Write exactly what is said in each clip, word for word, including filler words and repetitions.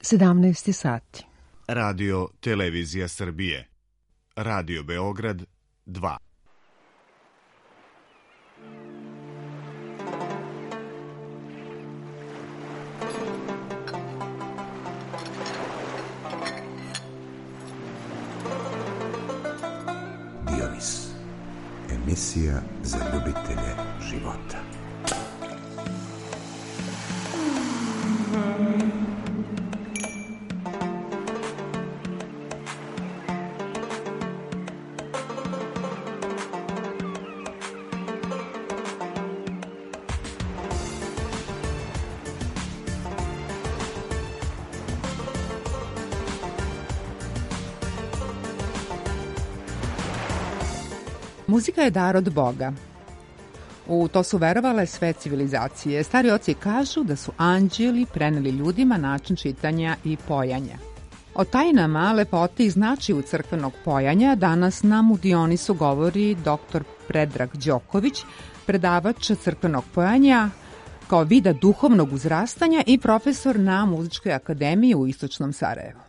sedamnaest sati. Radio Televizija Srbije. Radio Beograd dva. Dionis. Emisija za ljubitelje života. Muzika je dar od Boga. U to su verovale sve civilizacije. Stari oci kažu da su anđeli preneli ljudima način čitanja i pojanja. O tajnama, lepoti i značaju crkvenog pojanja danas nam u Dionisu govori doktor Predrag Đoković, predavač crkvenog pojanja kao vida duhovnog uzrastanja i profesor na Muzičkoj akademiji u Istočnom Sarajevu.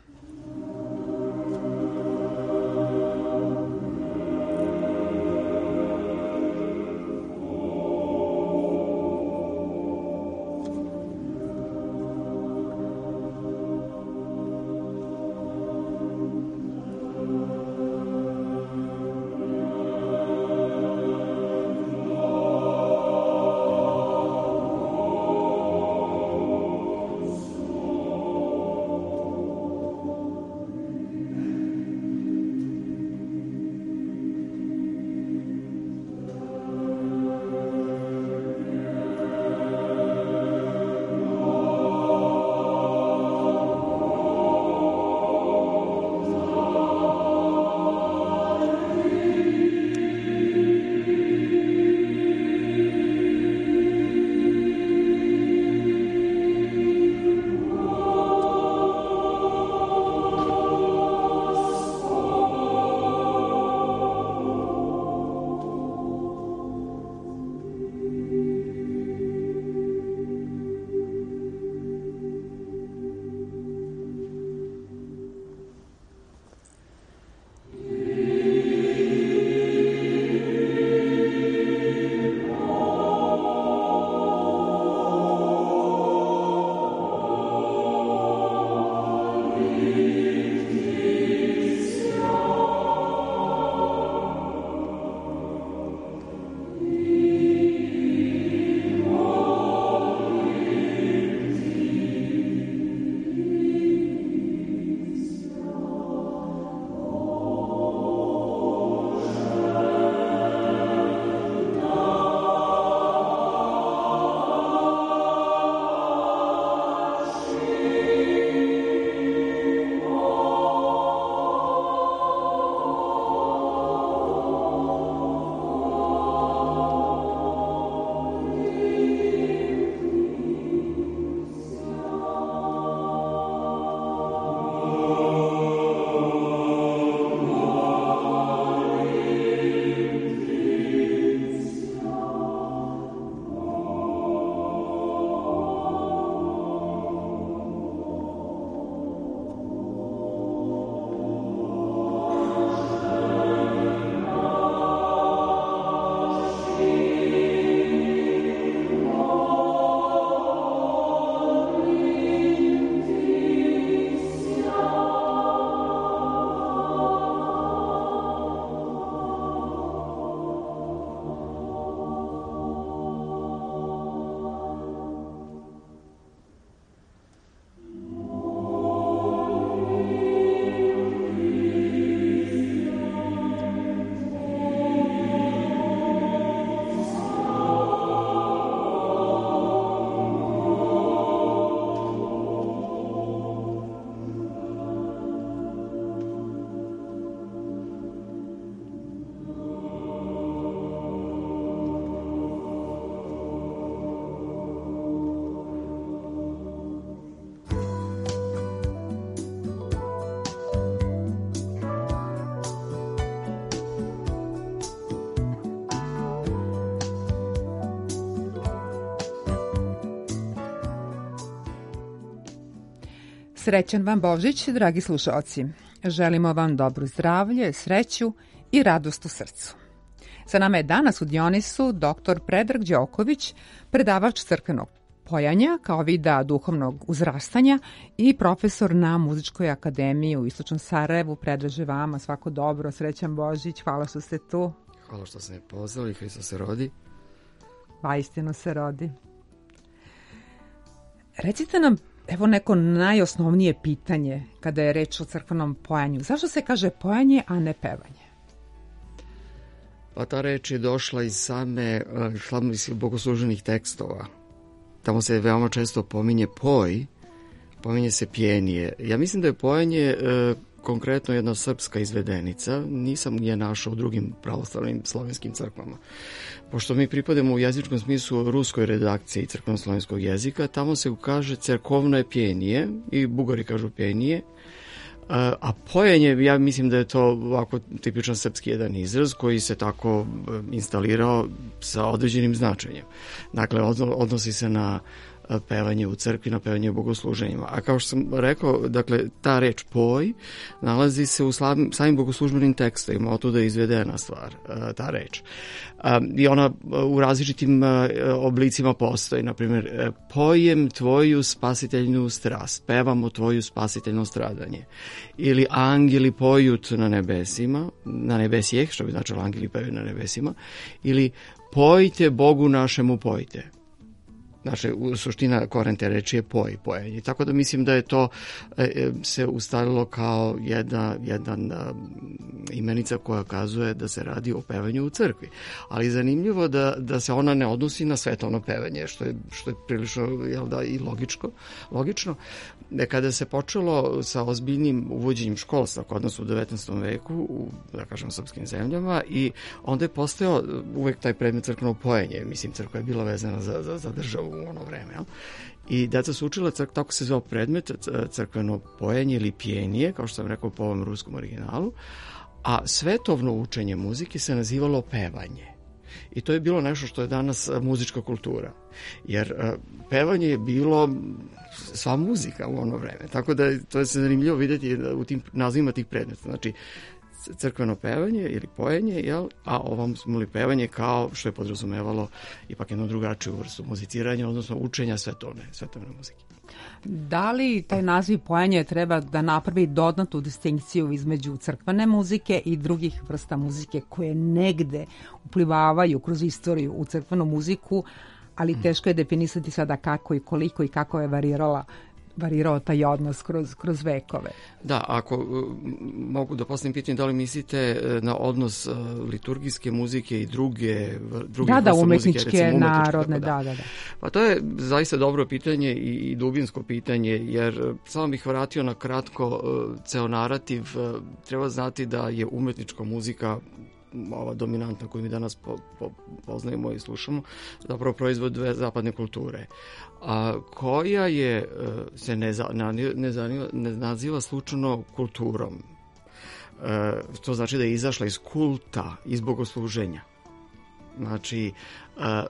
Srećan vam Božić, dragi slušalci. Želimo vam dobro zdravlje, sreću i radost u srcu. Sa nama je danas u Dionisu doktor Predrag Đoković, predavač crkvenog pojanja kao vida duhovnog uzrastanja i profesor na Muzičkoj akademiji u Istočnom Sarajevu. Predraže vama svako dobro, srećan Božić, hvala što ste tu. Hvala što ste me pozvali, Hristos se rodi. Vaistinu se rodi. Recite nam, evo neko najosnovnije pitanje kada je reč o crkvenom pojanju. Zašto se kaže pojanje, a ne pevanje? Pa ta reč je došla iz same slavnih bogosluženih tekstova. Tamo se veoma često pominje poj, pominje se pjenije. Ja mislim da je pojanje e, konkretno jedna srpska izvedenica, nisam je našao u drugim pravoslavnim slovenskim crkvama. Pošto mi pripadamo u jezičkom smislu ruskoj redakciji crkveno-slovenskog jezika, tamo se kaže cerkovno je pjenije i Bugari kažu pjenije, a pojenje, ja mislim da je to ovako tipičan srpski jedan izraz koji se tako instalirao sa određenim značenjem. Dakle, odnosi se na pevanje u crkvi, na pevanje u bogosluženjima. A kao što sam rekao, dakle, ta reč poj nalazi se u slavim, samim bogoslužbenim tekstovima, otuda je izvedena stvar, ta reč. I ona u različitim oblicima postoji. Naprimjer, pojem tvoju spasiteljnu strast, pevamo tvoju spasiteljno stradanje. Ili angeli pojut na nebesima, na nebesjeh, što bi značilo angeli peju na nebesima, ili pojte Bogu našemu pojte. Znači, suština koren te reči je poj, pojenje. Tako da mislim da je to e, se ustalilo kao jedna, jedan a, imenica koja kazuje da se radi o pevanju u crkvi. Ali zanimljivo da, da se ona ne odnosi na svetovno pevanje, što je, što je prilično jel da, i logičko, logično. Kada se počelo sa ozbiljnim uvođenjem školstva kod nas u devetnaestom veku, u, da kažem, srpskim zemljama, i onda je postojao uvek taj predmet crkvenog pojenje. Mislim, crkva je bila vezana za, za, za državu u ono vreme. Jel? I deca su učila, crk, tako se zvao predmet, crkveno pojenje ili pjenije, kao što sam rekao po ovom ruskom originalu, a svetovno učenje muzike se nazivalo pevanje. I to je bilo nešto što je danas muzička kultura. Jer pevanje je bilo sva muzika u ono vreme. Tako da to je zanimljivo vidjeti u tim nazivima tih predmeta. Znači, crkveno pevanje ili pojenje, jel? A ovom smo li pevanje kao što je podrazumevalo ipak jednu drugačiju vrstu muziciranja, odnosno učenja svetovne, svetovne muzike. Da li taj naziv pojanje treba da napravi dodatnu distinkciju između crkvene muzike i drugih vrsta muzike koje negde uplivavaju kroz istoriju u crkvenu muziku, ali teško je definisati sada kako i koliko i kako je varirala varirao taj odnos kroz, kroz vekove. Da, ako uh, mogu da postavim pitanje, da li mislite na odnos uh, liturgijske muzike i druge, druge da, da, umetničke, muzike, recimo, narodne, da. da, da, da. Pa to je zaista dobro pitanje i, i dubinsko pitanje, jer samo bih vratio na kratko uh, ceo narativ. Uh, treba znati da je umetnička muzika, ova dominantna koju mi danas po, po, poznajemo i slušamo, zapravo proizvod dve zapadne kulture, a koja je se ne, ne, zaniva, ne naziva slučajno kulturom. E, to znači da je izašla iz kulta, iz bogosluženja. Znači, a,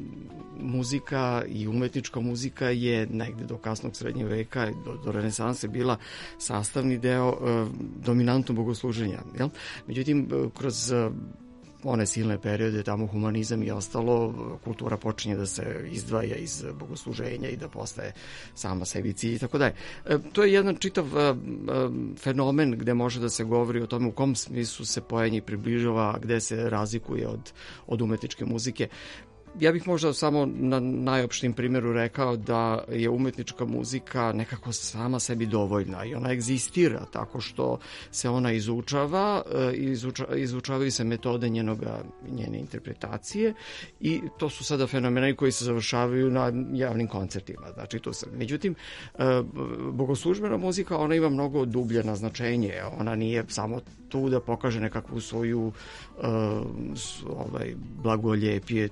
muzika i umetnička muzika je negde do kasnog srednjeg veka, do, do renesanse bila sastavni deo a, dominantnog bogosluženja. Jel? Međutim, kroz a, one silne periode, tamo humanizam i ostalo, kultura počinje da se izdvaja iz bogosluženja i da postaje sama sebi cilj i tako dalje. To je jedan čitav uh, fenomen gde može da se govori o tome u kom smislu se pojenje približava, gde se razlikuje od, od umetničke muzike. Ja bih možda samo na najopštim primjeru rekao da je umetnička muzika nekako sama sebi dovoljna i ona egzistira tako što se ona izučava, izuča, izučavaju se metode njenoga, njene interpretacije i to su sada fenomeni koji se završavaju na javnim koncertima. Znači, to se, međutim, bogoslužbena muzika, ona ima mnogo dublje naznačenje, ona nije samo tu da pokaže nekakvu svoju uh, ovaj, blagoljepije, tu stroj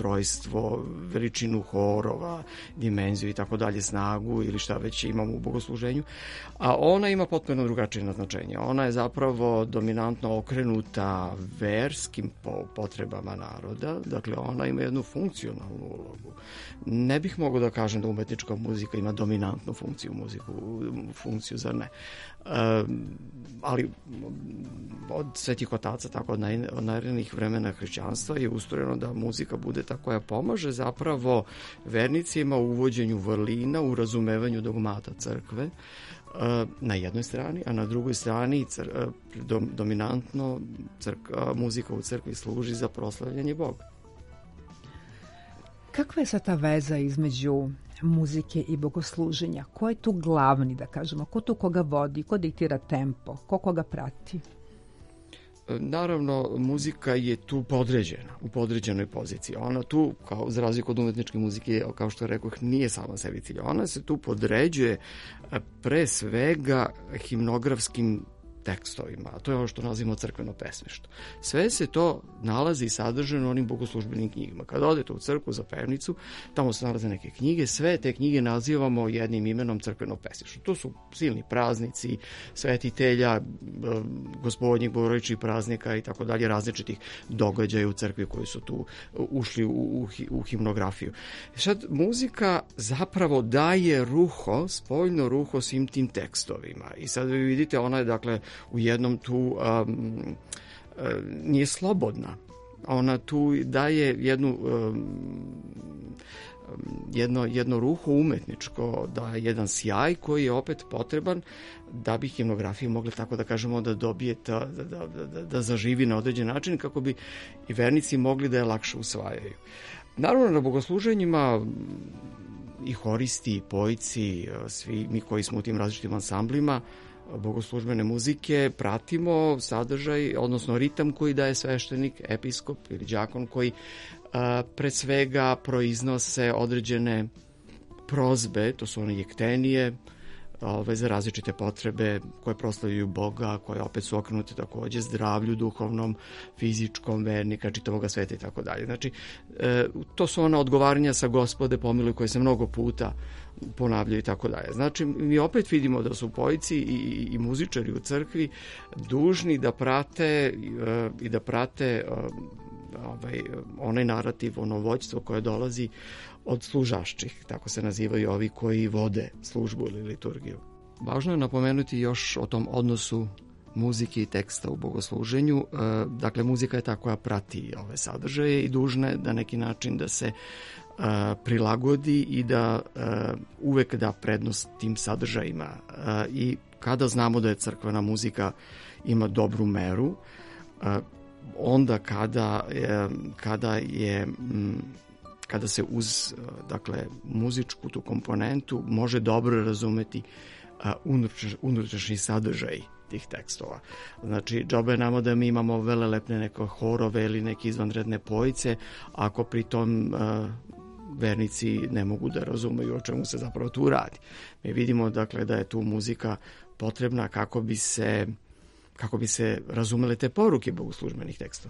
ustrojstvo, veličinu horova, dimenziju i tako dalje, snagu ili šta već imamo u bogosluženju, a ona ima potpuno drugačije naznačenje. Ona je zapravo dominantno okrenuta verskim potrebama naroda, dakle ona ima jednu funkcionalnu ulogu. Ne bih mogao da kažem da umetnička muzika ima dominantnu funkciju, muziku, funkciju, zar ne? E, ali od svetih otaca, tako od, naj, od najranijih vremena hrišćanstva je ustrojeno da muzika bude ta koja pomaže zapravo vernicima u uvođenju vrlina, u razumevanju dogmata crkve na jednoj strani, a na drugoj strani cr, dom, dominantno crk, muzika u crkvi služi za proslavljanje Boga. Kakva je sad ta veza između muzike i bogosluženja? Ko je tu glavni, da kažemo? Ko tu koga vodi? Ko diktira tempo? Ko koga prati? Naravno, muzika je tu podređena, u podređenoj poziciji. Ona tu, kao za razliku od umetničke muzike, kao što rekoh, nije sama sebi cilj. Ona se tu podređuje pre svega himnografskim tekstovima, a to je ono što nazivamo crkveno pesništvo. Sve se to nalazi i sadržano u onim bogoslužbenim knjigama. Kada odete u crkvu za pevnicu, tamo se nalaze neke knjige, sve te knjige nazivamo jednim imenom crkveno pesništvo. To su silni praznici, svetitelja, gospodnjih bogorodičnih praznika i tako dalje, različitih događaja u crkvi koji su tu ušli u, u, u himnografiju. Sad, muzika zapravo daje ruho, spoljno ruho svim tim tekstovima. I sad vi vidite, ona je, dakle, u jednom tu um, um, nije slobodna. Ona tu daje jednu um, jedno, jedno ruho umetničko, da jedan sjaj koji je opet potreban da bi himnografije mogle, tako da kažemo, da dobije ta, da, da, da, da zaživi na određen način kako bi i vernici mogli da je lakše usvajaju. Naravno, na bogosluženjima i horisti, i pojci, svi mi koji smo u tim različitim ansamblima bogoslužbene muzike pratimo sadržaj, odnosno ritam koji daje sveštenik, episkop ili đakon koji a, pre svega proiznose određene prozbe, to su one jektenije, ove, za različite potrebe koje proslavljaju Boga, koje opet su okrenute takođe zdravlju duhovnom, fizičkom, vernika, čitavoga sveta i tako dalje. Znači, e, to su ona odgovaranja sa Gospode pomiluj koje se mnogo puta ponavljaju i tako dalje. Znači, mi opet vidimo da su pojci i, i muzičari u crkvi dužni da prate e, i da prate e, ovaj, onaj narativ, ono vođstvo koje dolazi od služašćih, tako se nazivaju ovi koji vode službu ili liturgiju. Važno je napomenuti još o tom odnosu muzike i teksta u bogosluženju. E, dakle, muzika je ta koja prati ove sadržaje i dužna je da neki način da se Uh, prilagodi i da uh, uvek da prednost tim sadržajima. Uh, I kada znamo da je crkvena muzika ima dobru meru, uh, onda kada, uh, kada je um, kada se uz uh, dakle, muzičku tu komponentu može dobro razumeti uh, unutrašnji sadržaj tih tekstova. Znači, džabe nama da mi imamo velelepne neke horove ili neke izvanredne pojice, ako pritom uh, vernici ne mogu da razumeju o čemu se zapravo tu radi. Mi vidimo, dakle, da je tu muzika potrebna kako bi se, kako bi se razumele te poruke bogoslužbenih tekstova.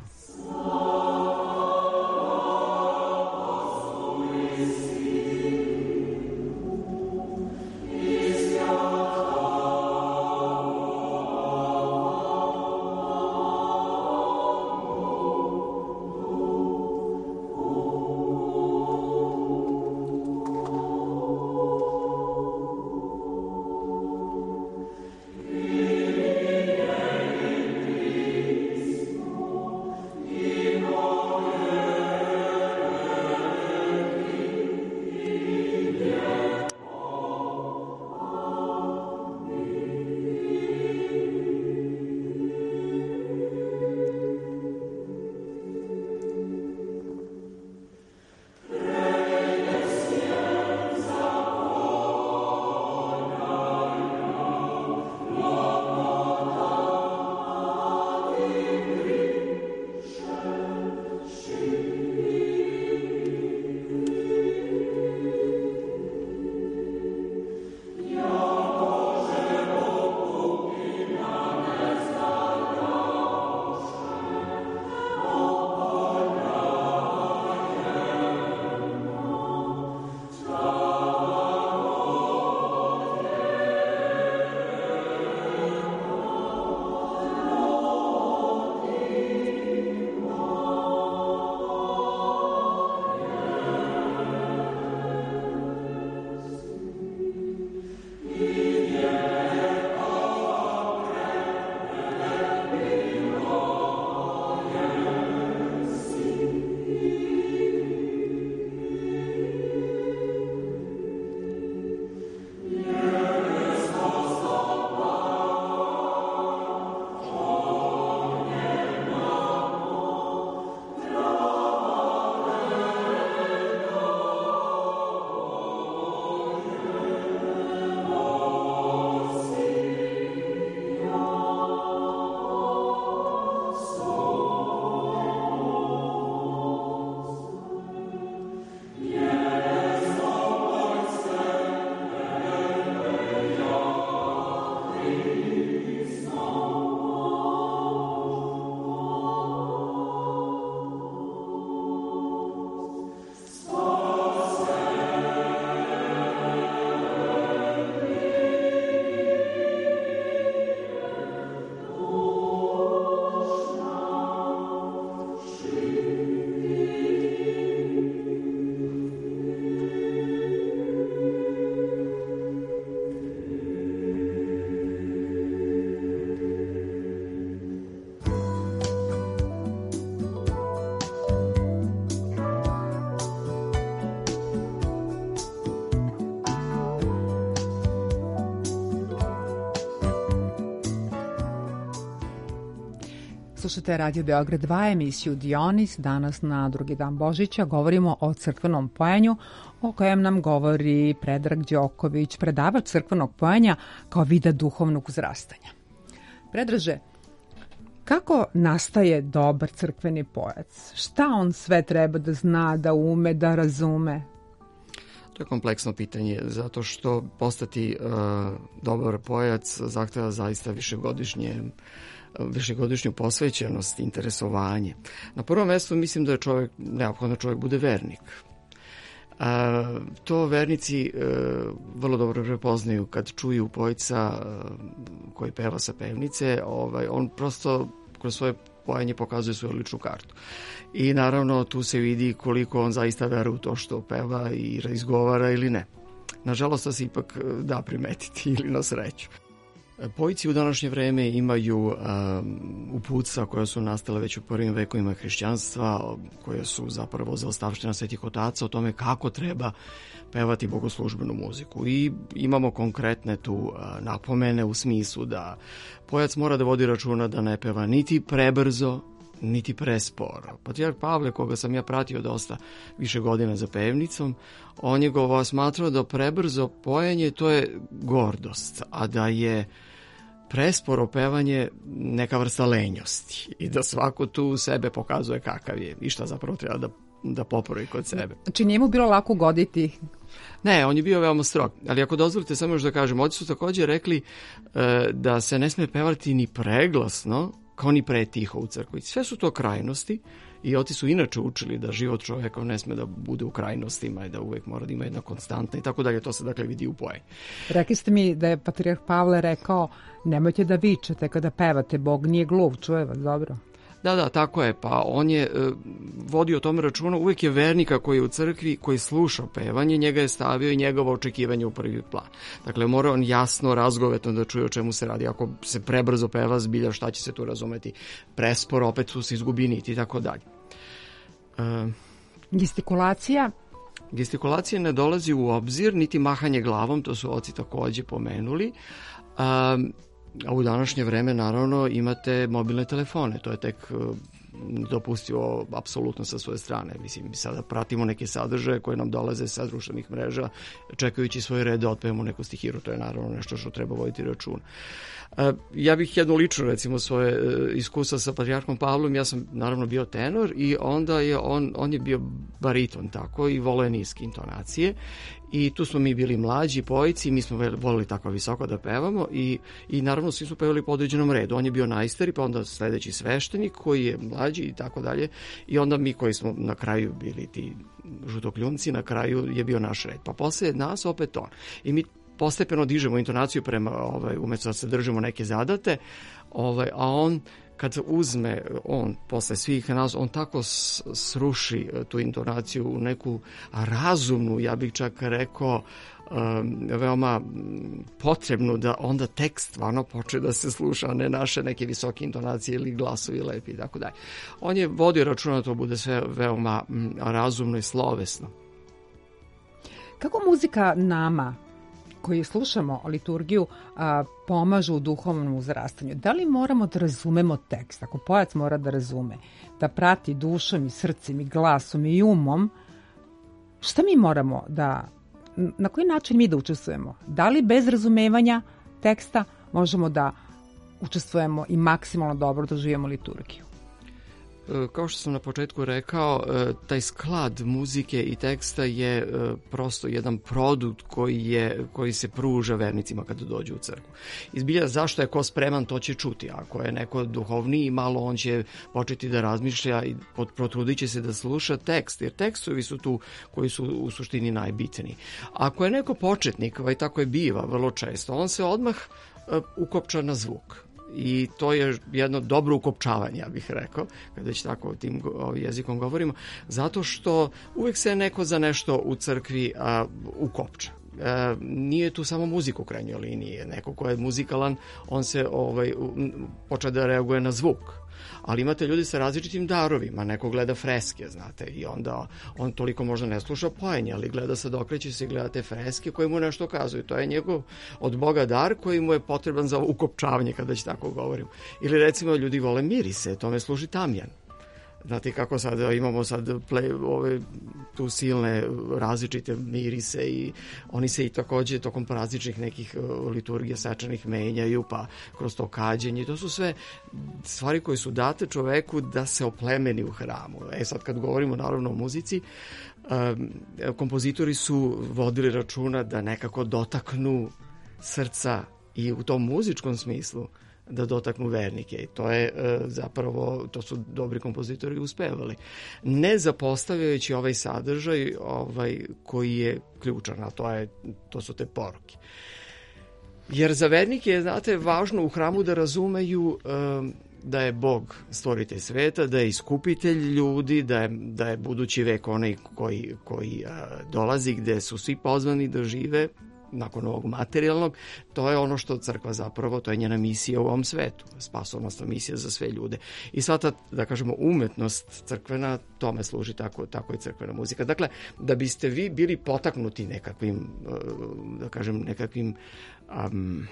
Slušate Radio Beograd dva, emisiju Dionis. Danas na drugi dan Božića govorimo o crkvenom pojenju, o kojem nam govori Predrag Đoković, predavač crkvenog pojenja kao vida duhovnog uzrastanja. Predraže, kako nastaje dobar crkveni pojac? Šta on sve treba da zna, da ume, da razume? To je kompleksno pitanje, zato što postati uh, dobar pojac zahteva zaista višegodišnje višegodišnju posvećenost, interesovanje. Na prvom mjestu mislim da je čovjek, neophodno čovjek bude vernik. A, to vernici e, vrlo dobro prepoznaju kad čuju pojca e, koji peva sa pevnice, ovaj, on prosto kroz svoje pojanje pokazuje svoju ličnu kartu. I naravno tu se vidi koliko on zaista veruje u to što peva i izgovara ili ne. Nažalost, to se ipak da primetiti ili na sreću. Pojci u današnje vreme imaju um, uputstva koja su nastale već u prvim vekovima hrišćanstva, koje su zapravo zaostavština svetih otaca o tome kako treba pevati bogoslužbenu muziku. I imamo konkretne tu uh, napomene u smislu da pojac mora da vodi računa da ne peva niti prebrzo, niti presporo. Patrijarh Pavle, koga sam ja pratio dosta više godina za pevnicom, on je go smatrao da prebrzo pojenje to je gordost, a da je presporo pevanje neka vrsta lenjosti i da svako tu sebe pokazuje kakav je i šta zapravo treba da, da popravi kod sebe. Znači njemu bilo lako ugoditi? Ne, on je bio veoma strog, ali ako dozvolite samo još da kažem, ovdje su također rekli e, da se ne sme pevati ni preglasno, kao ni pretiho u crkvi. Sve su to krajnosti i oci su inače učili da život čovjeka ne sme da bude u krajnostima i da uvijek mora da ima jedna konstanta i tako dalje. To se dakle vidi u pojenju. Rekli ste mi da je patrijarh Pavle rekao nemojte da vičete kada pevate, Bog nije gluv, čuje vas dobro. Da, da, tako je. Pa on je e, vodio o tome računa. Uvijek je vernika koji je u crkvi, koji sluša pevanje, njega je stavio i njegovo očekivanje u prvi plan. Dakle, mora on jasno, razgovetno da čuje o čemu se radi. Ako se prebrzo peva zbilja, šta će se tu razumeti? Presporo, opet su se izgubi niti i tako dalje. E, Gestikulacija? Gestikulacija ne dolazi u obzir, niti mahanje glavom, to su oci također pomenuli. A, A u današnje vreme, naravno, imate mobilne telefone. To je tek dopustivo apsolutno sa svoje strane. Mislim, sada pratimo neke sadržaje koje nam dolaze sa društvenih mreža, čekajući svoj red da otpevamo neku stihiru. To je naravno nešto što treba voditi računa. Ja bih jednu lično, recimo, svoje iskustva sa patrijarhom Pavlom. Ja sam, naravno, bio tenor i onda je on, on je bio bariton, tako, i voleo je niske intonacije. I tu smo mi bili mlađi pojci, mi smo volili tako visoko da pevamo i, i naravno svi su pevali po određenom redu. On je bio najstari, pa onda sljedeći sveštenik koji je mlađi i tako dalje. I onda mi koji smo na kraju bili ti žutokljunci, na kraju je bio naš red. Pa poslije nas opet on. I mi postepeno dižemo intonaciju prema, ovaj, umjesto da se držimo neke zadate, ovaj, a on kad uzme, on posle svih nas, on tako sruši tu intonaciju u neku razumnu, ja bih čak rekao, um, veoma potrebnu da onda tekst stvarno počne da se sluša, a ne naše neke visoke intonacije ili glasovi lepi i tako dalje. On je vodio računa da to bude sve veoma m, razumno i slovesno. Kako muzika nama koji slušamo liturgiju a, pomažu u duhovnom uzrastanju? Da li moramo da razumemo tekst? Ako pojac mora da razume, da prati dušom i srcem i glasom i umom, šta mi moramo da, na koji način mi da učestvujemo? Da li bez razumevanja teksta možemo da učestvujemo i maksimalno dobro doživimo liturgiju? Kao što sam na početku rekao, taj sklad muzike i teksta je prosto jedan produkt koji, je, koji se pruža vernicima kada dođu u crkvu. Izbilja, zašto je ko spreman, to će čuti. Ako je neko duhovniji, malo on će početi da razmišlja i potrudit će se da sluša tekst, jer tekstovi su tu koji su u suštini najbitniji. Ako je neko početnik, i tako je biva vrlo često, on se odmah ukopča na zvuk. I to je jedno dobro ukopčavanje, ja bih rekao, kada već tako tim jezikom govorimo, zato što uvijek se neko za nešto u crkvi a, ukopča. E, nije tu samo muzika u krajnjoj liniji, neko ko je muzikalan, on se ovaj, počne da reaguje na zvuk. Ali imate ljudi sa različitim darovima, neko gleda freske, znate, i onda on toliko možda ne sluša pojenje, ali gleda sad, okreće se i gleda te freske koje mu nešto kazuju. To je njegov od Boga dar koji mu je potreban za ukopčavanje, kada već tako govorim. Ili recimo ljudi vole mirise, tome služi tamjan. Znate kako sad imamo sad play, ove, tu silne različite mirise i oni se i takođe tokom različitih nekih liturgija svečanih menjaju, pa kroz to kađenje. To su sve stvari koje su date čoveku da se oplemeni u hramu. E sad kad govorimo naravno o muzici, um, kompozitori su vodili računa da nekako dotaknu srca i u tom muzičkom smislu da dotaknu vernike i to je e, zapravo, to su dobri kompozitori uspevali. Ne zapostavljajući ovaj sadržaj ovaj, koji je ključan, a to, je, to su te poruke. Jer za vernike je, znate, važno u hramu da razumeju e, da je Bog stvoritelj sveta, da je iskupitelj ljudi, da je, da je budući vek onaj koji, koji a, dolazi, gde su svi pozvani da žive nakon ovog materijalnog. To je ono što crkva zapravo, to je njena misija u ovom svetu, spasonosna misija za sve ljude. I sva ta, da kažemo, umetnost crkvena, tome služi tako, tako i crkvena muzika. Dakle, da biste vi bili potaknuti nekakvim, da kažem, nekakvim um,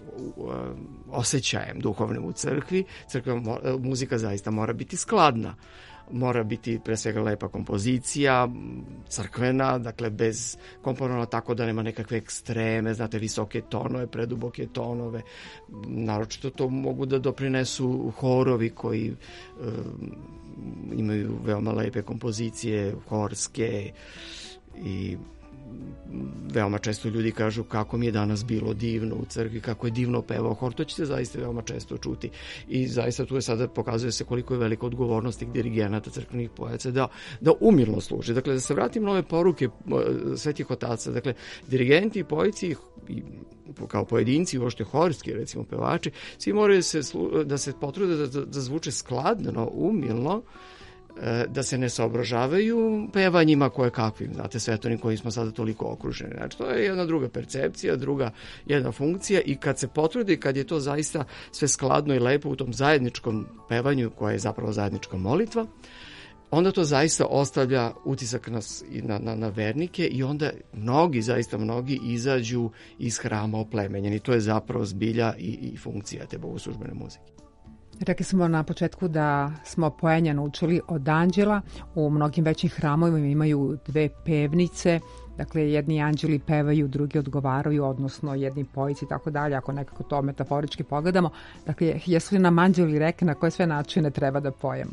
osjećajem duhovnim u crkvi, crkva, muzika zaista mora biti skladna. Mora biti pre svega lepa kompozicija, crkvena, dakle bez komponovana tako da nema nekakve ekstreme, znate, visoke tonove, preduboke tonove. Naročito to mogu da doprinesu horovi koji um, imaju veoma lepe kompozicije, horske i veoma često ljudi kažu kako mi je danas bilo divno u crkvi, kako je divno pevao hor, to ćete zaista veoma često čuti. I zaista tu je sada pokazuje se koliko je velika odgovornost tih dirigenata, crkvenih pojaca, da, da umilno služi. Dakle, da se vratim na ove poruke svetih otaca, dakle, dirigenti i pojici i kao pojedinci, uopšte horski, recimo pevači, svi moraju se, da se potrude da, da, da zvuče skladno, umilno, da se ne saobražavaju pevanjima koje kakvim, znate, svetonim koji smo sada toliko okruženi. Znači, to je jedna druga percepcija, druga jedna funkcija i kad se potrudi, kad je to zaista sve skladno i lepo u tom zajedničkom pevanju, koja je zapravo zajednička molitva, onda to zaista ostavlja utisak na, na, na, na vernike i onda mnogi, zaista mnogi izađu iz hrama oplemenjeni. To je zapravo zbilja i, i funkcija te bogoslužbene muzike. Rekli smo na početku da smo pojenja naučili od anđela. U mnogim većim hramovima imaju dve pevnice, dakle jedni anđeli pevaju, drugi odgovaraju, odnosno jedni pojici i tako dalje, ako nekako to metaforički pogledamo. Dakle, jesu li nam anđeli rekli na koje sve načine treba da pojemo?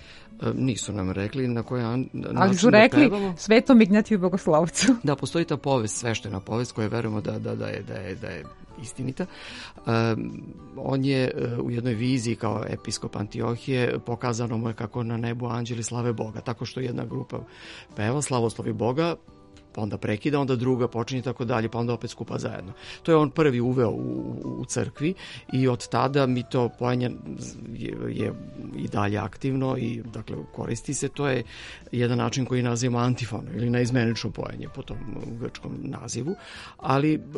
Nisu nam rekli na koje an, način ali su rekli da pevamo. Svetom Ignjatiju Bogoslovcu. Da, postoji ta povest, sveštena povest koja verujemo da, da, da, je, da, je, da je istinita. Um, on je uh, u jednoj viziji kao episkop Antiohije, pokazano mu je kako na nebu anđeli slave Boga, tako što jedna grupa peva slavoslovi Boga, pa onda prekida, onda druga počinje tako dalje, pa onda opet skupa zajedno. To je on prvi uveo u, u crkvi i od tada mi to pojenje je, je i dalje aktivno i dakle koristi se. To je jedan način koji nazivamo antifono ili naizmenično pojenje po tom grčkom nazivu, ali e,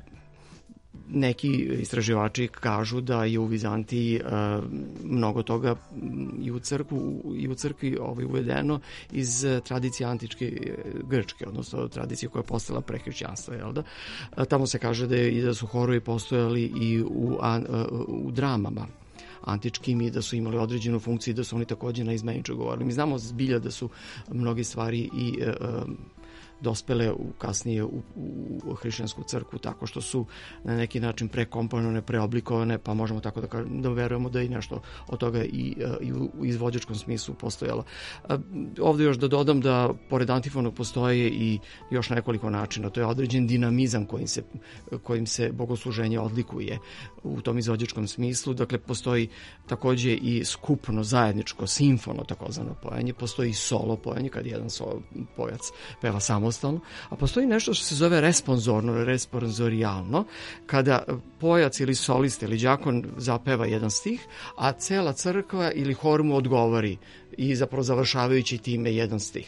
neki istraživači kažu da je u Vizantiji uh, mnogo toga i u crkvu i u crkvi ovaj uvedeno iz tradicije antičke Grčke, odnosno tradicije koja je postala pre hrišćanstva, jel da? Tamo se kaže da je i da su horovi postojali i u an, u dramama antičkim i da su imali određenu funkciju i da su oni takođe naizmenično govorili. Mi znamo zbilja da su mnoge stvari i uh, dospele u, kasnije u, u hrišćansku crkvu tako što su na neki način prekomponovane, preoblikovane, pa možemo tako da, da verujemo da je nešto od toga i, i u izvođačkom smislu postojalo. Ovde još da dodam da pored antifonog postoje i još nekoliko načina. To je određen dinamizam kojim se, kojim se bogosluženje odlikuje u tom izvođačkom smislu. Dakle, postoji takođe i skupno, zajedničko, simfono takozvano pojenje, postoji i solo pojenje, kad jedan solo pojac peva samo samostalno, a postoji nešto što se zove responzorno, responsorijalno, kada pojac ili solista ili đakon zapeva jedan stih, a cela crkva ili hor mu odgovori i zapravo završavajući time jedan stih.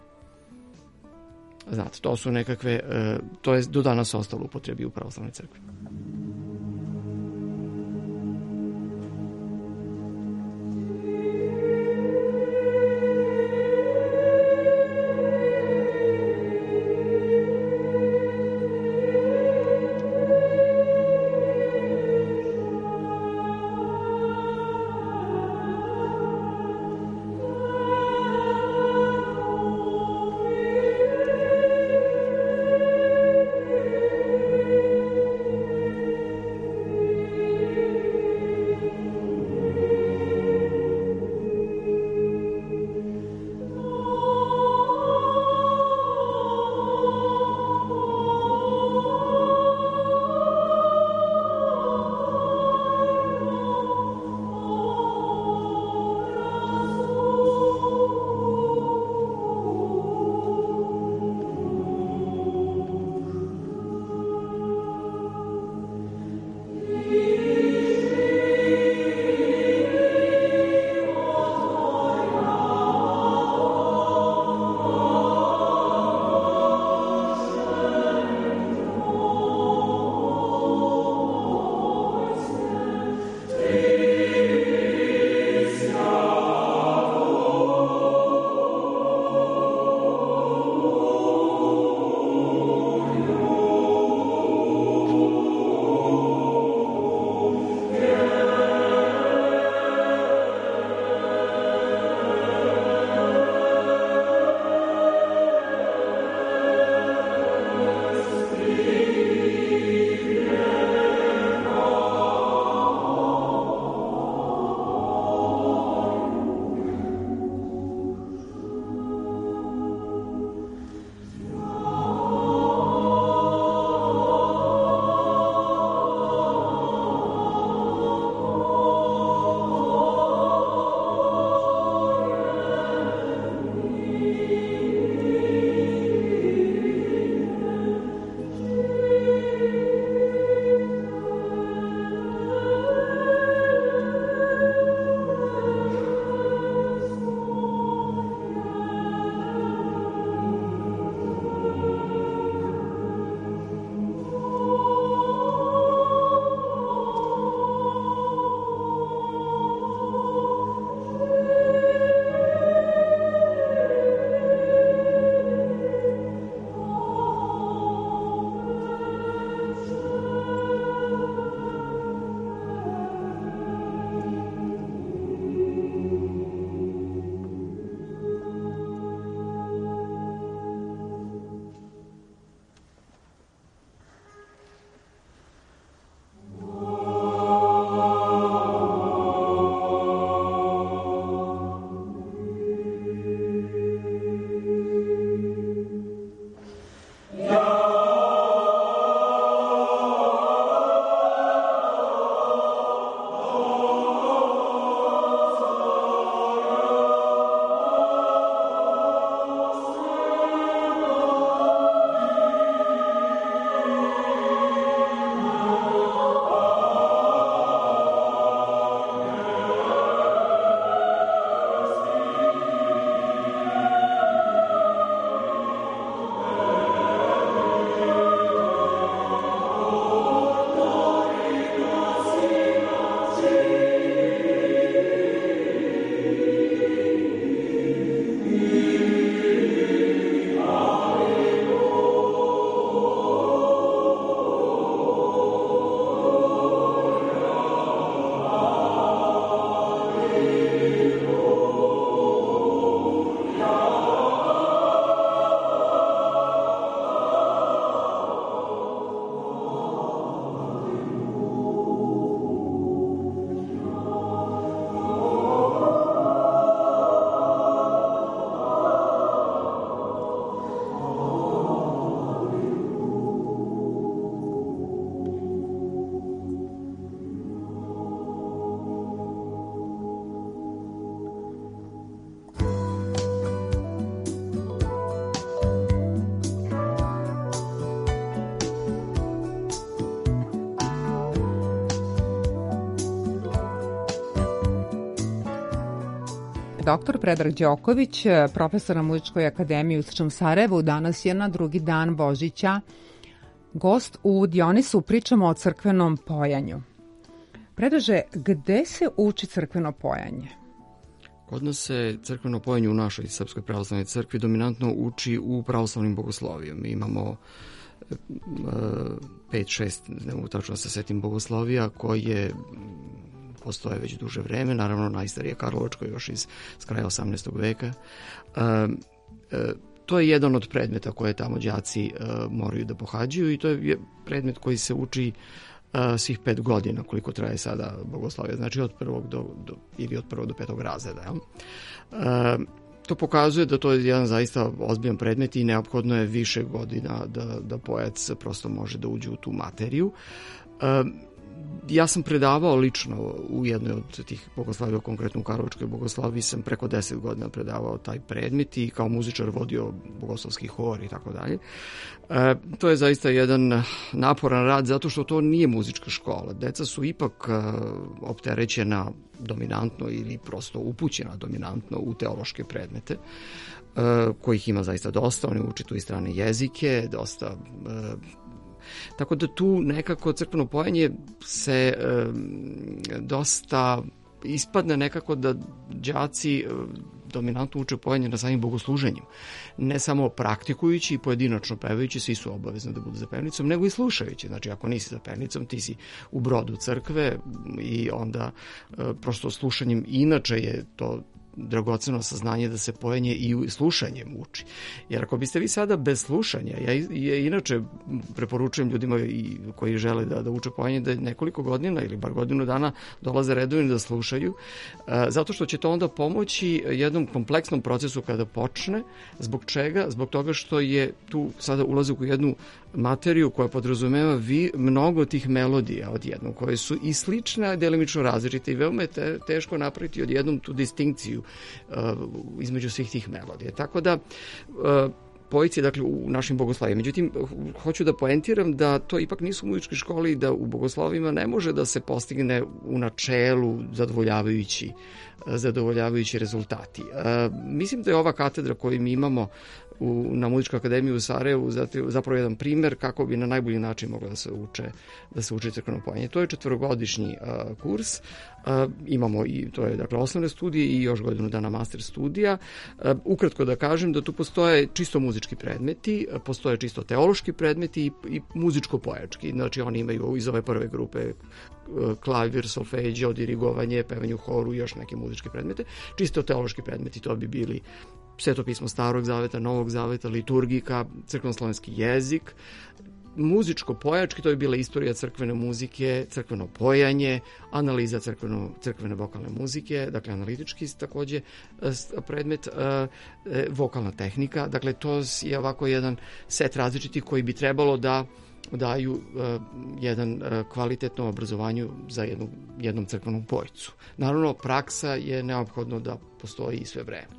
Znate, to su nekakve, to je do danas ostalo u upotrebi u pravoslavnoj crkvi. doktor Predrag Đoković, profesor na Muzičkoj akademiji u Istočnom Sarajevu, danas je na drugi dan Božića gost u Dionisu. Pričamo o crkvenom pojanju. Predraže, gde se uči crkveno pojanje? Kod nas se crkveno pojanje u našoj Srpskoj pravoslavnoj crkvi dominantno uči u pravoslavnim bogoslovijom. Mi imamo pet šest, ne mogu tačno se setim, bogoslovija koje postoje već duže vreme, naravno najstarije Karlovačko još iz s kraja osamnaestog veka. E, e, to je jedan od predmeta koje tamo đaci e, moraju da pohađaju i to je predmet koji se uči e, svih pet godina koliko traje sada bogoslovija, znači od prvog do, do, ili od prvog do petog razreda. Jel? E, To pokazuje da to je jedan zaista ozbiljan predmet i neophodno je više godina da, da pojac prosto može da uđe u tu materiju. E, ja sam predavao lično u jednoj od tih bogoslavija, konkretno u Karlovačkoj bogoslaviji sam preko deset godina predavao taj predmet i kao muzičar vodio bogoslovski hor i tako dalje. E, to je zaista jedan naporan rad zato što to nije muzička škola. Deca su ipak e, opterećena dominantno ili prosto upućena dominantno u teološke predmete, e, kojih ima zaista dosta. Oni uče tu i strane jezike, dosta... E, tako da tu nekako crkveno pojanje se e, dosta ispadne nekako da đaci e, dominantno uče pojanje na samim bogosluženjima. Ne samo praktikujući i pojedinačno pevajući, svi su obavezni da budu za pevnicom, nego i slušajući. Znači, ako nisi za pevnicom, ti si u brodu crkve i onda e, prosto slušanjem, inače je to dragoceno saznanje da se pojenje i slušanjem uči. Jer ako biste vi sada bez slušanja, ja, ja inače preporučujem ljudima i koji žele da, da uče pojenje da nekoliko godina ili bar godinu dana dolaze redovno da slušaju, a, zato što će to onda pomoći jednom kompleksnom procesu kada počne. Zbog čega? Zbog toga što je tu sada ulazi u jednu materiju koja podrazumeva vi, mnogo tih melodija odjednom, koje su i slične, a delimično različite i veoma je te, teško napraviti odjednom tu distinkciju uh, između svih tih melodija. Tako da uh, pojici, dakle, u našim bogoslovima. Međutim, hoću da poentiram da to ipak nisu muzičke škole i da u bogoslovima ne može da se postigne u načelu zadovoljavajući zadovoljavajući rezultati. E, mislim da je ova katedra koju mi imamo u, na Muzičkoj akademiji u Sarajevu zapravo jedan primer kako bi na najbolji način mogla da se uče da se uče crkveno pojanje. To je četvorogodišnji uh, kurs. Uh, imamo i to je dakle osnovne studije i još godinu dana master studija. Uh, ukratko da kažem da tu postoje čisto muzički predmeti, uh, postoje čisto teološki predmeti i, i muzičko-pojački. Znači oni imaju iz ove prve grupe uh, klavir, solfeđo, dirigovanje, pevanje u horu i još neke muzičke predmete. Čisto teološki predmeti to bi bili Svetopismo Starog zaveta, Novog zaveta, liturgika, crkveno-slovenski jezik, muzičko-pojački, to je bila istorija crkvene muzike, crkveno pojanje, analiza crkveno, crkvene vokalne muzike, dakle analitički takođe predmet, vokalna tehnika, dakle to je ovako jedan set različitih koji bi trebalo da daju uh, jedan uh, kvalitetno obrazovanju za jednu, jednom crkvenom pojcu. Naravno, praksa je neophodno da postoji i sve vreme.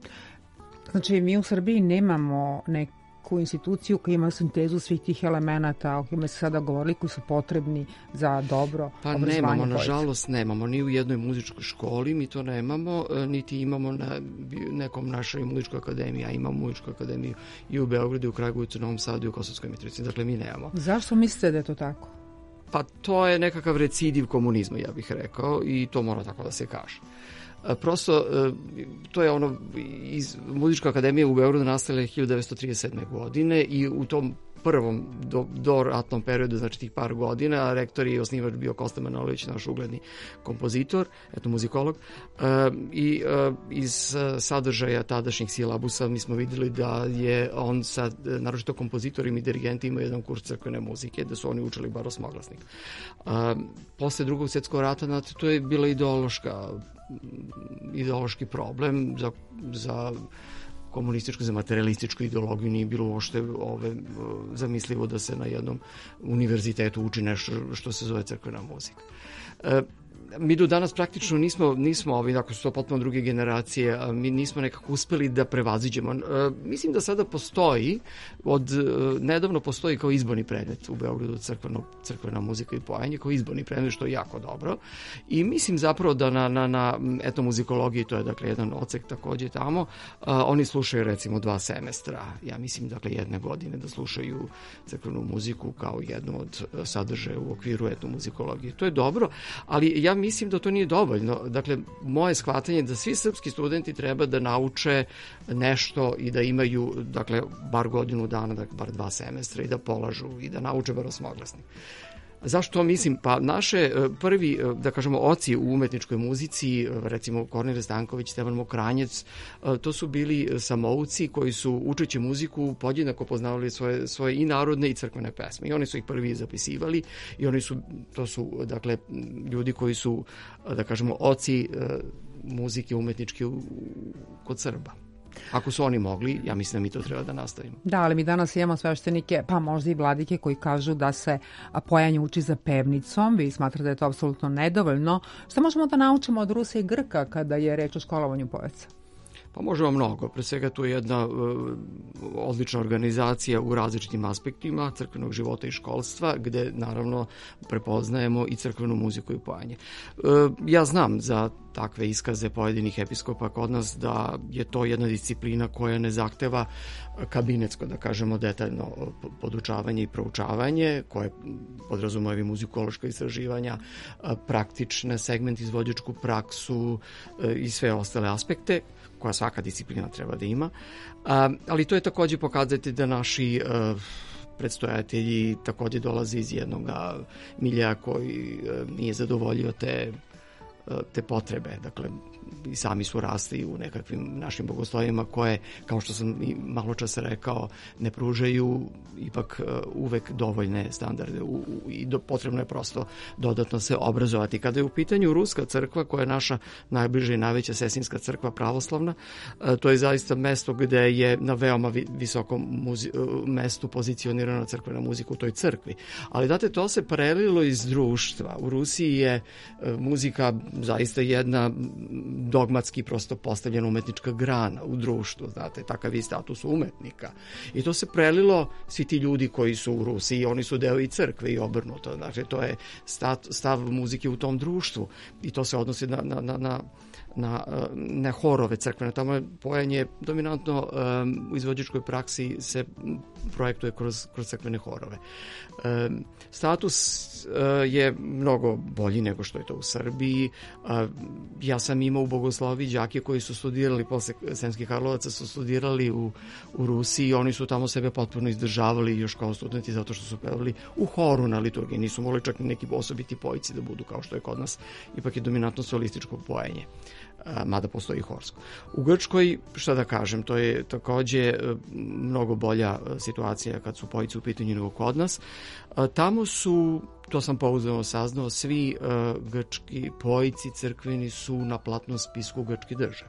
Znači, mi u Srbiji nemamo neku instituciju koja ima sintezu svih tih elemenata o kojima se sada govorili, koji su potrebni za dobro pa obrazovanje nemamo, pojca. Nažalost nemamo, ni u jednoj muzičkoj školi mi to nemamo, niti imamo na nekom našoj muzičkoj akademiji, a imamo muzičku akademiju i u Beogradu, i u Kragujevcu, Novom Sadu i u Kosovskoj Mitrovici, dakle mi nemamo. Zašto mislite da je to tako? Pa to je nekakav recidiv komunizma, ja bih rekao, i to mora tako da se kaže. Prosto, to je ono, iz Muzička akademija u Beogradu nastala hiljadu devetsto trideset sedme. godine i u tom prvom do, do ratnom periodu, znači tih par godina, rektor i osnivač bio Kosta Manojlović, naš ugledni kompozitor, etnomuzikolog, e, i e, iz sadržaja tadašnjih silabusa mi smo videli da je on sa, naročito kompozitorima i dirigenti, imao jedan kurs crkvene muzike, da su oni učili bar osmoglasnik. E, posle drugog svjetskog rata, znači, to je bila ideološka ideološki problem za, za komunističku, za materialističku ideologiju nije bilo uopšte ove, zamislivo da se na jednom univerzitetu uči nešto što se zove crkvena muzika. E, mi do danas praktično nismo, nismo ovi, ako su to potpuno druge generacije, mi nismo nekako uspeli da prevaziđemo. Mislim da sada postoji, od nedavno postoji kao izborni predmet u Beogradu crkveno, crkvena muzika i pojanje, kao izborni predmet, što je jako dobro. I mislim zapravo da na, na, na etnomuzikologiji, to je dakle jedan odsek takođe tamo, a, oni slušaju recimo dva semestra, ja mislim dakle jedne godine da slušaju crkvenu muziku kao jednu od sadržaja u okviru etnomuzikologije. To je dobro, ali ja mislim da to nije dovoljno. Dakle, moje shvatanje je da svi srpski studenti treba da nauče nešto i da imaju, dakle, bar godinu dana, dakle, bar dva semestra i da polažu i da nauče bar osmoglasnik. Zašto to mislim? Pa naše prvi, da kažemo, oci u umetničkoj muzici, recimo Kornelije Stanković, Stevan Mokranjec, to su bili samouci koji su učeći muziku podjednako poznavali svoje, svoje i narodne i crkvene pesme. I oni su ih prvi zapisivali i oni su, to su, dakle, ljudi koji su, da kažemo, oci muzike umetničke kod Srba. Ako su oni mogli, ja mislim da mi to treba da nastavimo. Da, ali mi danas imamo sveštenike, pa možda i vladike koji kažu da se pojanje uči za pevnicom. Vi smatrate da je to apsolutno nedovoljno. Šta možemo da naučimo od Rusa i Grka kada je reč o školovanju pojaca? Pa možemo mnogo. Pre svega tu je jedna uh, odlična organizacija u različitim aspektima crkvenog života i školstva, gde naravno prepoznajemo i crkvenu muziku i pojanje. Uh, ja znam za takve iskaze pojedinih episkopa kod nas da je to jedna disciplina koja ne zahteva kabinetsko, da kažemo, detaljno podučavanje i proučavanje, koje podrazumeva i muzikološka istraživanja, praktične segment, izvođačku praksu i sve ostale aspekte koja svaka disciplina treba da ima. Ali to je takođe pokazati da naši predstojatelji takođe dolaze iz jednog milja koji nije zadovoljio te te potrebe, dakle i sami su rasli u nekakvim našim bogoslovima koje, kao što sam i malo čas rekao, ne pružaju ipak uvek dovoljne standarde u, u, i do, potrebno je prosto dodatno se obrazovati. Kada je u pitanju Ruska crkva, koja je naša najbliža i najveća sestinska crkva pravoslavna, to je zaista mesto gde je na veoma vi, visokom muzi, mestu pozicionirana crkvena muzika u toj crkvi. Ali date, to se prelilo iz društva. U Rusiji je muzika zaista jedna dogmatski prosto postavljena umetnička grana u društvu, znate, takav je status umetnika. I to se prelilo, svi ti ljudi koji su u Rusiji, oni su deo i crkve i obrnuto. Znači, to je stat, stav muzike u tom društvu i to se odnosi na, na, na, na na, na horove crkvene. Tamo je pojanje dominantno um, u izvođačkoj praksi se projektuje kroz, kroz crkvene horove. Um, status uh, je mnogo bolji nego što je to u Srbiji. Uh, ja sam imao u bogoslovi đake koji su studirali posle Sremskih Karlovaca, su studirali u, u Rusiji i oni su tamo sebe potpuno izdržavali još kao studenti zato što su pevali u horu na liturgiji. Nisu mogli čak neki osobiti pojici da budu kao što je kod nas. Ipak je dominantno solističko pojanje, mada postoji i horsko. U Grčkoj, šta da kažem, to je takođe mnogo bolja situacija kad su pojice u pitanju nego kod nas. Tamo su, to sam pouzdano saznao, svi grčki pojici crkveni su na platnom spisku grčke države.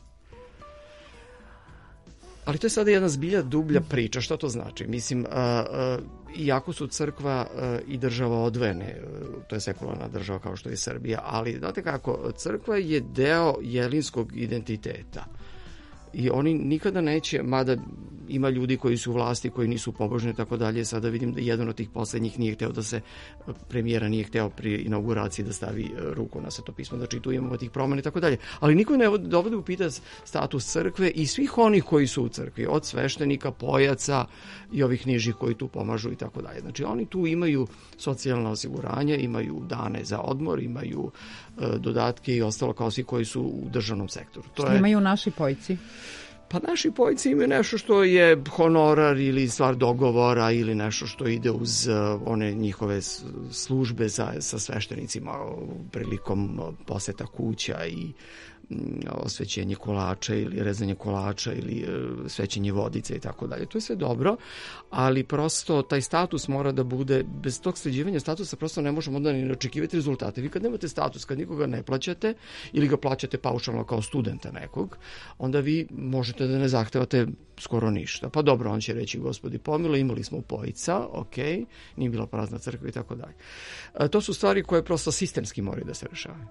Ali to je sada jedna zbilja dublja priča. Šta to znači? Mislim, a, a, iako su crkva a, i država odvojene, to je sekularna država kao što je Srbija, ali znate kako, crkva je deo jelinskog identiteta. I oni nikada neće, mada ima ljudi koji su u vlasti, koji nisu pobožni i tako dalje, sada vidim da jedan od tih poslednjih nije hteo da se, premijera nije hteo pri inauguraciji da stavi ruku na Sveto pismo, znači tu imamo tih promena i tako dalje. Ali niko ne dovodi u pitanje status crkve i svih onih koji su u crkvi, od sveštenika, pojaca i ovih nižih koji tu pomažu i tako dalje. Znači oni tu imaju socijalna osiguranja, imaju dane za odmor, imaju e, dodatke i ostalo kao svi koji su u državnom sektoru. To Što je... imaju naši pojici? Pa naši pojici imaju nešto što je honorar ili stvar dogovora ili nešto što ide uz uh, one njihove službe za, sa sveštenicima prilikom poseta kuća i osvećenje kolača ili rezanje kolača ili svećenje vodice i tako dalje. To je sve dobro, ali prosto taj status mora da bude, bez tog sređivanja statusa prosto ne možemo onda ni očekivati rezultate. Vi kad nemate status, kad nikoga ne plaćate ili ga plaćate paušalno kao studenta nekog, onda vi možete da ne zahtevate skoro ništa. Pa dobro, on će reći, Gospodi pomilo, imali smo upojica, ok, nije bila prazna crkva i tako dalje. To su stvari koje prosto sistemski moraju da se rešavaju.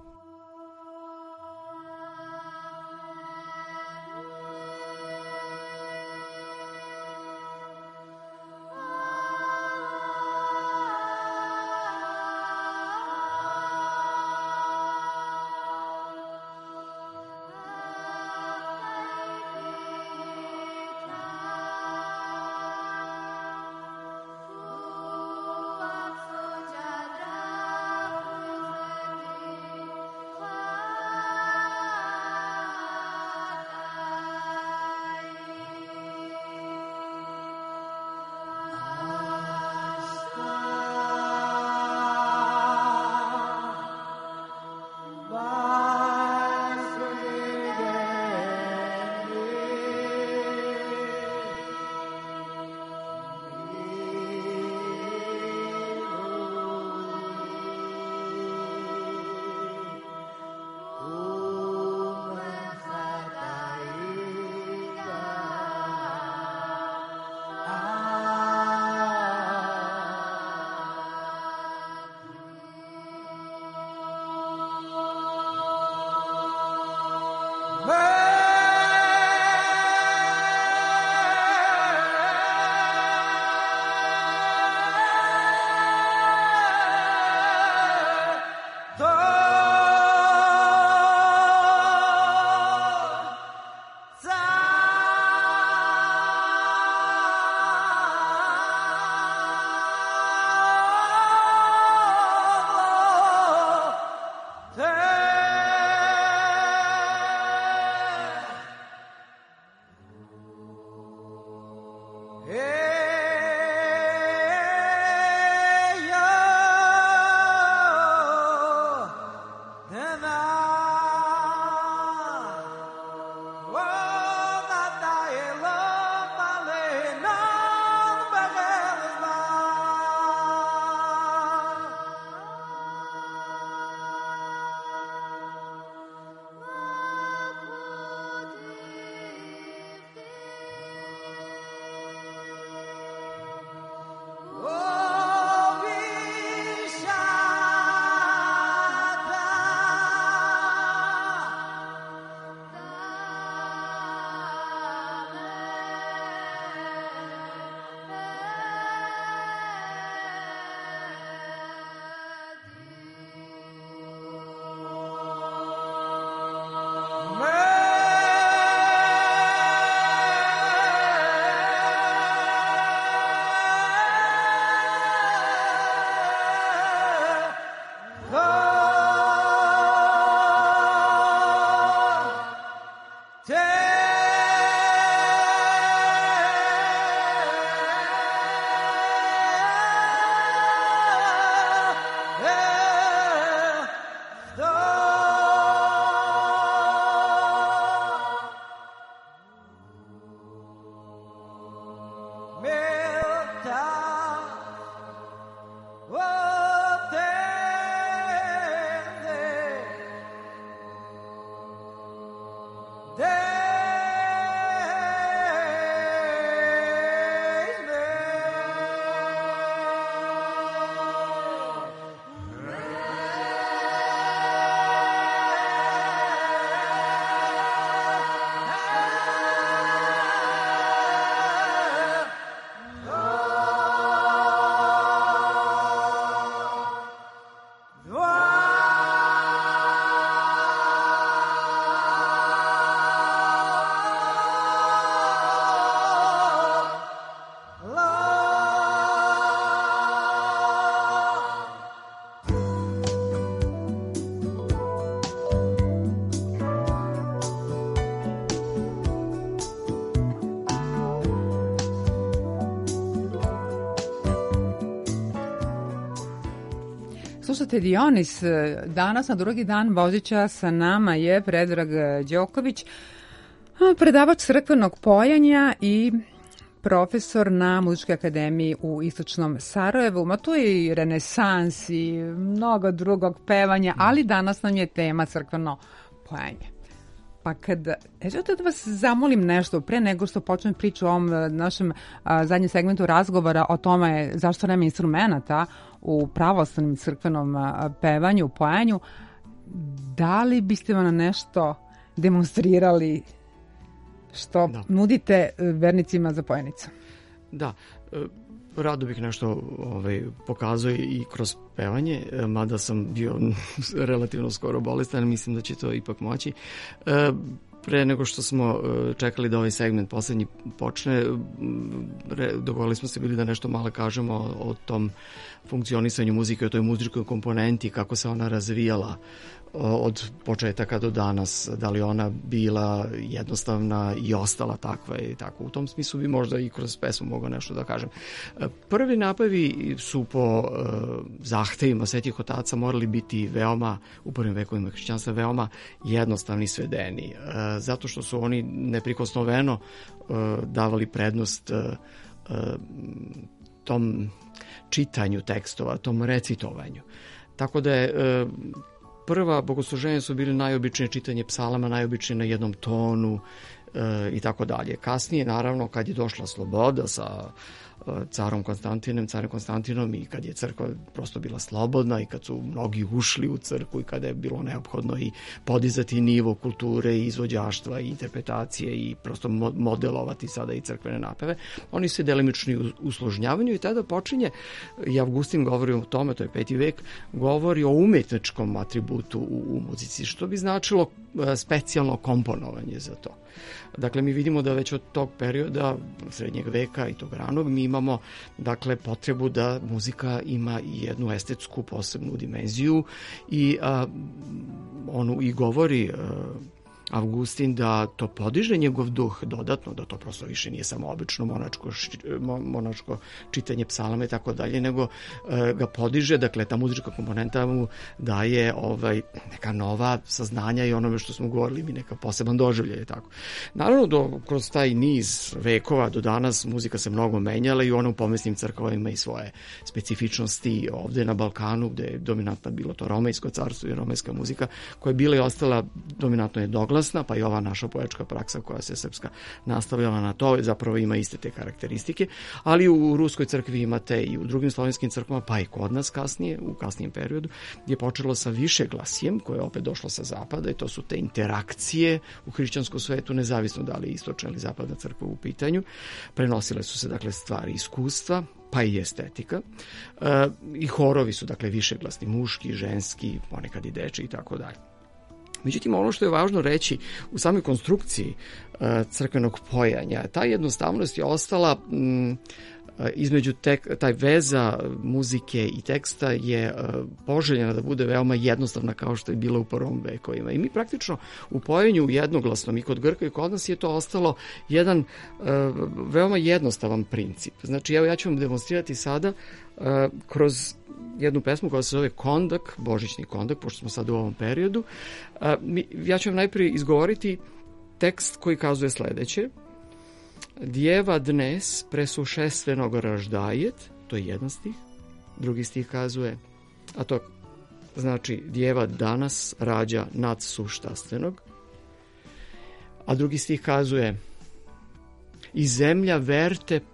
slušate Dionis. Danas na drugi dan Božića sa nama je Predrag Đoković, predavač crkvenog pojanja i profesor na Muzičkoj akademiji u Istočnom Sarajevu. Ma tu je i renesans i mnogo drugog pevanja, ali danas nam je tema crkveno pojanje. Pa kad, želite da vas zamolim nešto pre nego što počnem priču o ovom našem a, zadnjem segmentu razgovora o tome zašto nema instrumenta u pravoslavnom crkvenom a, pevanju, pojanju, da li biste vam nešto demonstrirali što da. nudite vernicima za pojenicu? Da, rado bih nešto ovaj, pokazao i kroz pevanje, mada sam bio relativno skoro bolestan, mislim da će to ipak moći. E, pre nego što smo čekali da ovaj segment poslednji počne, dogovorili smo se bili da nešto malo kažemo o, o tom funkcionisanju muzike, o toj muzičkoj komponenti, kako se ona razvijala od početaka do danas, da li ona bila jednostavna i ostala takva i tako. U tom smislu bi možda i kroz pesmu mogao nešto da kažem. Prvi napevi su po uh, zahtevima svetih otaca morali biti veoma, u prvim vekovima hrišćanstva, veoma jednostavni, svedeni. Uh, zato što su oni neprikosnoveno uh, davali prednost uh, uh, tom čitanju tekstova, tom recitovanju. Tako da je uh, prva bogosluženja su bili najobičnije čitanje psalama, najobičnije na jednom tonu e, i tako dalje. Kasnije, naravno, kad je došla sloboda sa e, carom Konstantinem, carem Konstantinom i kad je crkva prosto bila slobodna i kad su mnogi ušli u crkvu i kada je bilo neophodno i podizati nivo kulture i izvođaštva i interpretacije i prosto modelovati sada i crkvene napeve, oni se delimično usložnjavanju i tada počinje, i Avgustin govori o tome, to je peti vek, govori o umetničkom atributu u, u muzici, što bi značilo specijalno komponovanje za to. Dakle, mi vidimo da već od tog perioda srednjeg veka i tog ranog mi imamo, dakle, potrebu da muzika ima i jednu estetsku posebnu dimenziju i a, onu i govori a, Avgustin da to podiže njegov duh dodatno, da to prosto više nije samo obično monačko, monačko čitanje psalama i tako dalje, nego e, ga podiže, dakle ta muzička komponenta mu daje ovaj, neka nova saznanja i onome što smo govorili mi neka poseban doživljaj i tako. Naravno, do, kroz taj niz vekova do danas muzika se mnogo menjala i ona u pomesnim crkvama ima i svoje specifičnosti. Ovde na Balkanu, gde je dominantna bilo to Romejsko carstvo i romejska muzika, koja je bila i ostala dominantno je doglas, pa i ova naša poetička praksa koja se srpska nastavljala na to, zapravo ima iste te karakteristike, ali u Ruskoj crkvi imate i u drugim slovenskim crkvama, pa i kod nas kasnije, u kasnijem periodu, je počelo sa višeglasjem, koje je opet došlo sa zapada i to su te interakcije u hrišćanskom svetu, nezavisno da li je istočna ili zapadna crkva u pitanju. Prenosile su se, dakle, stvari iskustva, pa i estetika. E, I horovi su, dakle, višeglasni, muški, ženski, ponekad i deči i tako dalje. Međutim, ono što je važno reći u samoj konstrukciji uh, crkvenog pojanja, ta jednostavnost je ostala um, između tek, taj veza muzike i teksta je uh, poželjena da bude veoma jednostavna kao što je bila u prvom vekovima. I mi praktično u pojanju jednoglasnom i kod Grka i kod nas je to ostalo jedan uh, veoma jednostavan princip. Znači, evo ja ću vam demonstrirati sada uh, kroz jednu pesmu koja se zove Kondak, Božićni kondak, pošto smo sad u ovom periodu. A, mi, ja ću vam najprije izgovoriti tekst koji kazuje sledeće. Djeva dnes presušestvenog raždajet, to je jedan stih, drugi stih kazuje, a to znači djeva danas rađa nad suštastvenog, a drugi stih kazuje i zemlja vertep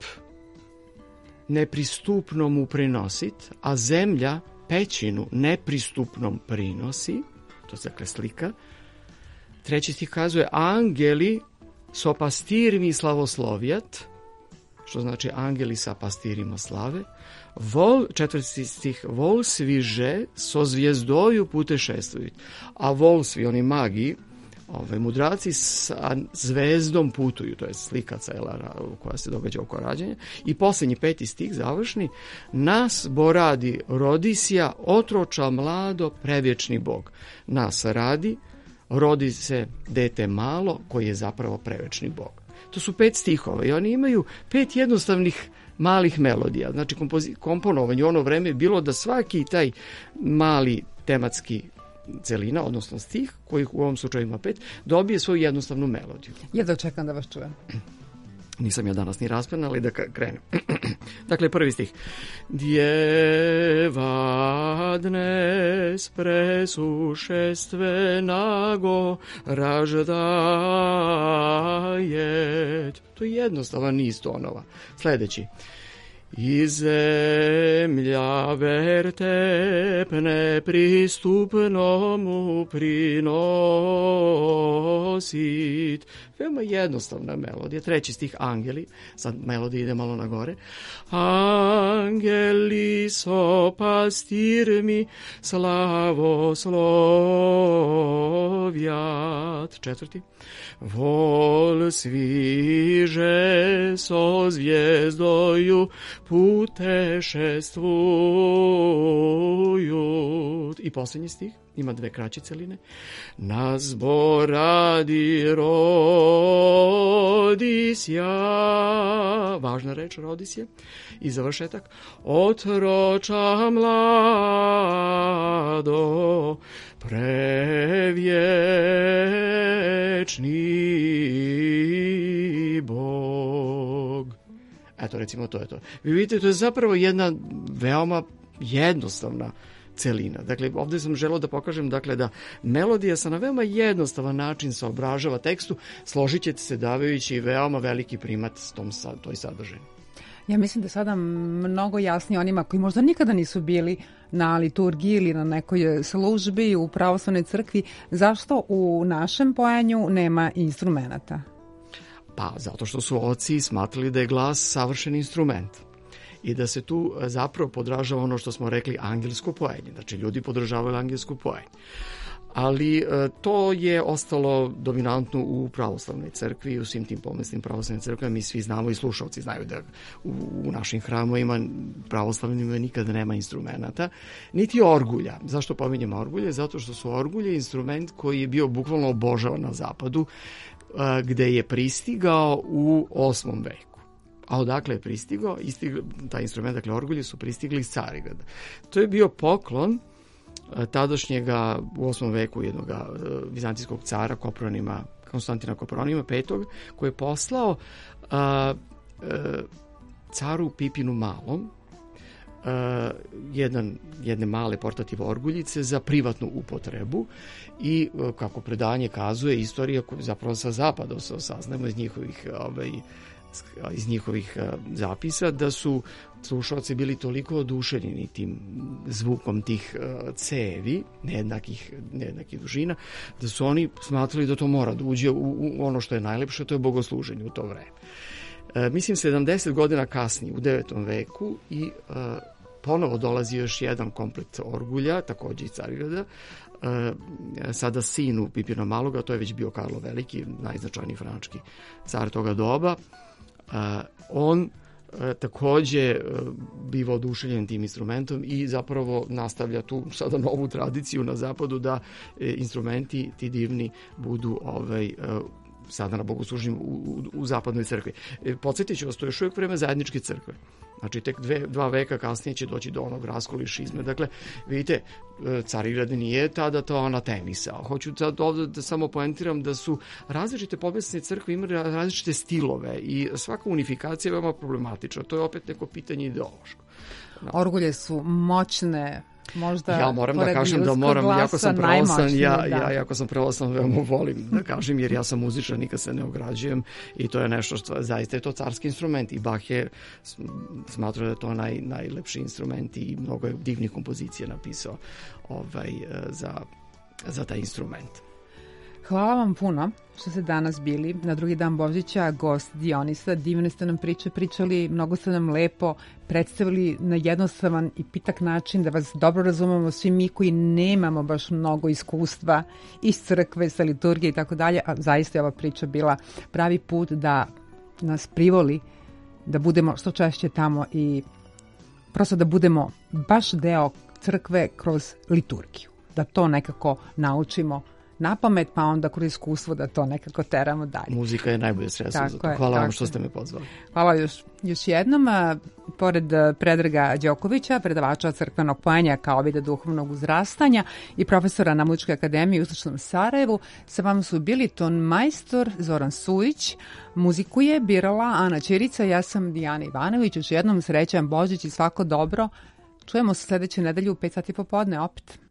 nepristupno mu prinosit, a zemlja pećinu nepristupnom prinosi, to je dakle slika. Treći stih kazuje, angeli so pastirimi slavoslovjat, što znači angeli sa pastirima slave. Vol, četvrti stih, vol sviže so zvijezdoju putešestvuju, a vol svi, oni magi, Ove, mudraci sa zvezdom putuju, to je slika cela koja se događa oko rađanja. I posljednji peti stih, završni, nas boradi rodisija, otroča mlado, prevječni Bog. Nas radi, rodi se dete malo, koji je zapravo prevječni Bog. To su pet stihova i oni imaju pet jednostavnih malih melodija. Znači kompozi- komponovanje u ono vreme je bilo da svaki taj mali tematski celina, odnosno stih, kojih u ovom slučaju ima pet, dobije svoju jednostavnu melodiju. Ja da očekam da vas čujem. Nisam ja danas ni raspen, ali da krenem. Dakle, prvi stih. Djeva dnes presušestvenago raždajet. To je jednostavan niz tonova. Sljedeći. I zemlja vertepne pristupnomu prinosit. Veoma jednostavna melodija. Treći stih, angeli. Sad melodija ide malo na gore. Angeli so pastirmi slavoslovjat. Četvrti. Vol sviže so zvijezdoju putešestvujut. I posljednji stih, ima dve kraće celine. Na zbor radi rodisja, važna reč, rodisja, i završetak. Otroča mlado, prevječni Bog. Eto, recimo, to je to. Vi vidite, to je zapravo jedna veoma jednostavna celina. Dakle, ovdje sam želeo da pokažem dakle, da melodija se na veoma jednostavan način saobražava tekstu, složit ćete se davajući veoma veliki primat s tom, toj sadržini. Ja mislim da sada mnogo jasnije onima koji možda nikada nisu bili na liturgiji ili na nekoj službi u pravoslavnoj crkvi, zašto u našem pojenju nema instrumenata? Pa, zato što su oci smatrali da je glas savršen instrument i da se tu zapravo podražava ono što smo rekli angelsko pojenje. Znači, ljudi podržavaju angelsko pojenje. Ali to je ostalo dominantno u pravoslavnoj crkvi i u svim tim pomesnim pravoslavnim crkvama. Mi svi znamo i slušalci znaju da u, u našim hramovima pravoslavnima nikada nema instrumenta, niti orgulja. Zašto pominjem orgulje? Zato što su orgulje instrument koji je bio bukvalno obožavan na zapadu, gde je pristigao u osmom veku. A odakle je pristigao? Istigao, taj instrument, dakle orgulje, su pristigli iz Carigrada. To je bio poklon tadašnjega u osmom veku jednog vizantijskog cara Kopronima, Konstantina Kopronima petog, koji je poslao a, a, caru Pipinu Malom a, jedan, jedne male portativ orguljice za privatnu upotrebu i a, kako predanje kazuje istorija koju zapravo sa zapada se saznajemo iz njihovih ovaj, iz njihovih zapisa, da su slušalci bili toliko oduševljeni tim zvukom tih cevi nejednakih, nejednakih dužina, da su oni smatrali da to mora da uđe u, u ono što je najlepše, to je bogosluženje u to vreme. E, mislim, sedamdeset godina kasnije, u devetom veku, i e, ponovo dolazi još jedan komplet orgulja, takođe iz Carigrada, e, sada sinu Pipina Maloga, to je već bio Karlo Veliki, najznačajniji frančki car toga doba. Uh, on uh, takođe uh, biva oduševljen tim instrumentom i zapravo nastavlja tu sada novu tradiciju na zapadu da uh, instrumenti ti divni budu ovaj, uh, sada na bogoslužnju u, u, u zapadnoj crkvi. E, podsjetit ću vas, to je još uvijek vreme zajedničke crkve. Znači, tek dve, dva veka kasnije će doći do onog raskola i šizme. Dakle, vidite, Carigrad nije tada to anatemisa. Hoću sad ovdje da samo poentiram da su različite pomesne crkve imali različite stilove i svaka unifikacija je veoma problematična. To je opet neko pitanje ideološko. No. Orgulje su moćne, možda ja moram da kažem da moram, jako sam pravoslan, ja, ja jako sam pravoslan, veoma volim da kažem, jer ja sam muzičan, nikad se ne ograđujem i to je nešto što zaista je to carski instrument i Bach je smatrao da je to naj, najlepši instrument i mnogo je divnih kompozicija napisao ovaj, za, za taj instrument. Hvala vam puno što ste danas bili na drugi dan Božića gost Dionisa. Divne ste nam priče pričali, mnogo ste nam lepo predstavili na jednostavan i pitak način da vas dobro razumemo svi mi koji nemamo baš mnogo iskustva iz crkve, sa liturgije i tako dalje, a zaista je ova priča bila pravi put da nas privoli da budemo što češće tamo i prosto da budemo baš deo crkve kroz liturgiju, da to nekako naučimo na pamet, pa onda kroz iskustvo da to nekako teramo dalje. Muzika je najbolje sredstvo za to. Hvala vam što ste me pozvali. Hvala još, još jednom. Pored Predraga Đokovića, predavača crkvenog pojenja kao vida duhovnog uzrastanja i profesora na Muzičkoj akademiji u Istočnom Sarajevu, sa vam su bili ton majstor Zoran Sujić, muziku je birala Ana Ćirica, ja sam Dijana Ivanović. Još jednom srećan Božić i svako dobro. Čujemo se sledeće nedelje u pet sati popodne opet.